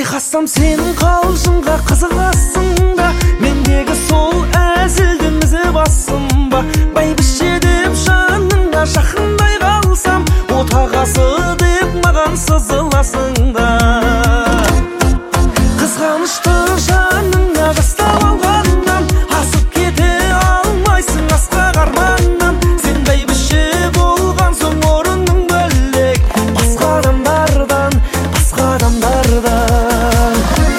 байқасам сенің қалжыңға қызығасың да, мендегі сол әзілдің ізі басым ба? Бәйбіше деп жаныңа жақындай қалсам, отағасы деп маған сызыласың да. Қызғанышты жаныңа жастап алғаннан, асып кете алмайсың асқақ арманнан. Сен бәйбіше болған соң орының бөлек, басқа адамдардан, басқа адамдардан.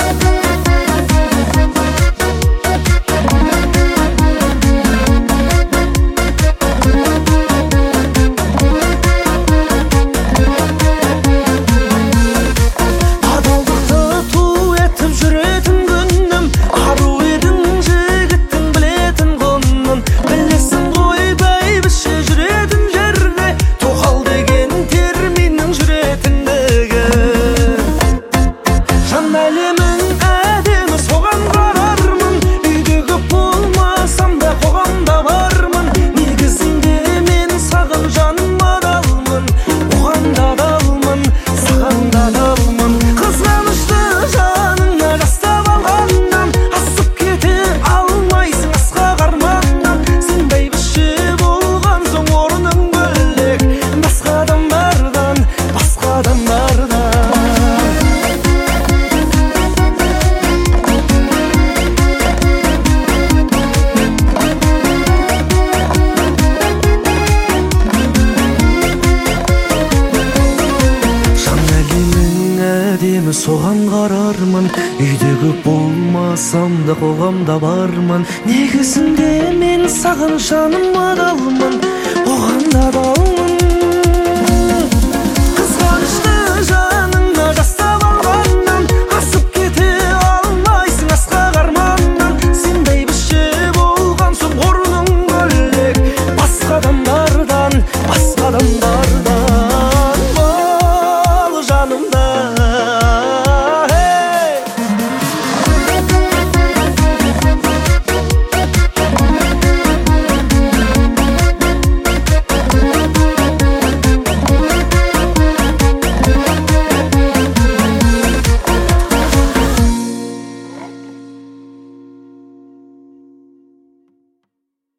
Адалдықты ту етіп жүретін күнім, ару едің жігіттің білетін құнын. Білесің ғой бәйбіше жүретін жерде, тоқал деген терминнің жүретіндігі. Жан әлемің әдемі соған қарармын, үйдегі болмасам да қоғамда бармын. Негізінде мен саған жаным адалмын, оған да адалмын, саған да адалмын. Қызғанышты жаныңа жастап алғаннан, асып кете алмайсың асқақ арманнан. Сен бәйбіше болған соң орның бөлек, басқа адамдардан, басқа адамдардан. Жан әлемің әдемі соған қарармын, үйдегі болмасам да қоғамда бармын. Негізінде мен саған жаным адалмын, оған да адалмын.